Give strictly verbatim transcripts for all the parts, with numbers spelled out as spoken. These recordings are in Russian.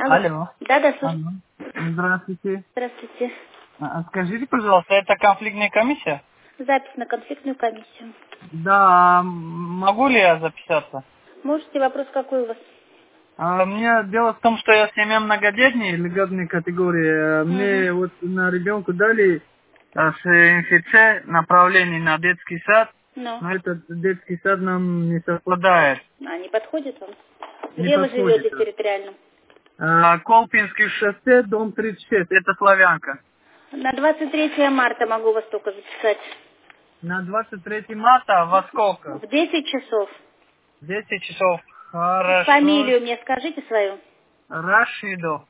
Алло. Алло. Да, да, слушай. Алло. Здравствуйте. Здравствуйте. А, Скажите, пожалуйста, это конфликтная комиссия? Запись на конфликтную комиссию. Да, м, могу ли я записаться? Можете, вопрос какой у вас? А, мне дело в том, что я семья многодетной, льготной категории. А, Мне Угу. вот на ребенку дали а, с эн эф цэ направление на детский сад, Ну, но этот детский сад нам не совпадает, а не подходит вам? не Где вы подходит. живете территориально? А, Колпинский шоссе, дом тридцать шесть, это Славянка. На двадцать третье марта могу вас только записать. На двадцать третье марта во сколько? В десять часов. десять часов. Хорошо. Фамилию мне скажите свою. Рашидов.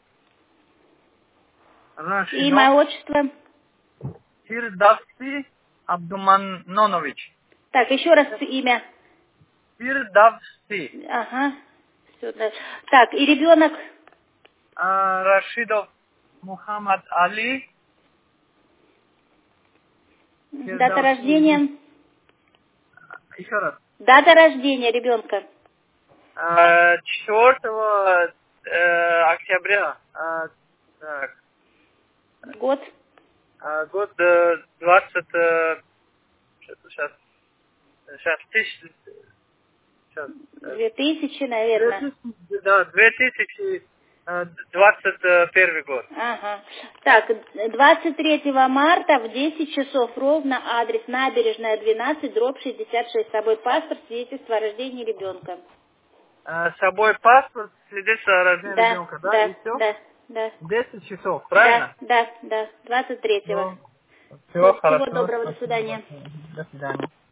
Имя, Рашидов. отчество. Фирдавси Абдуманонович. Так, еще раз имя. Фирдавси. Ага. Все, да. Так, и ребенок. А, Рашидов Мухаммад Али. Дата Фирдавси. рождения. Еще раз. Дата рождения ребенка. А, четвёртого э, октября. А, так. Год. А, год э, двадцать. э, Сейчас. Сейчас. Тысяч. Сейчас. э, Две тысячи, наверное. Да, две тысячи двадцать первый год. Ага. Так, двадцать третьего марта в десять часов ровно адрес Набережная двенадцать, дробь шестьдесят шесть. С собой паспорт, свидетельство о рождении ребенка. А, с собой паспорт, свидетельство о рождении Да, ребенка, да? да, И все? да, да. десять часов, Да, правильно? да, да. двадцать третьего. Ну, все Вот, всего хорошо. доброго, до Спасибо свидания. большое. До свидания.